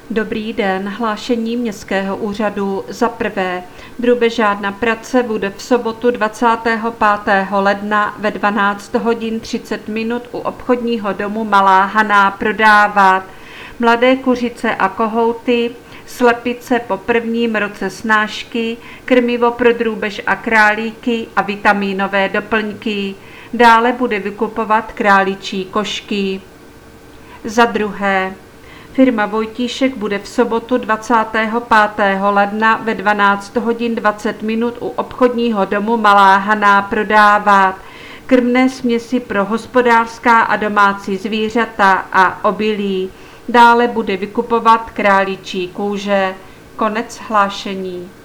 Dobrý den, hlášení Městského úřadu. Za prvé, drůbežárna Pradce bude v sobotu 25. ledna ve 12 hodin 30 minut u obchodního domu Malá Haná prodávat mladé kuřice a kohouty, slepice po prvním roce snášky, krmivo pro drůbež a králíky a vitamínové doplňky. Dále bude vykupovat králičí košky. Za druhé, firma Vojtíšek bude v sobotu 25. ledna ve 12 hodin 20 minut u obchodního domu Malá Haná prodávat krmné směsi pro hospodářská a domácí zvířata a obilí. Dále bude vykupovat králičí kůže. Konec hlášení.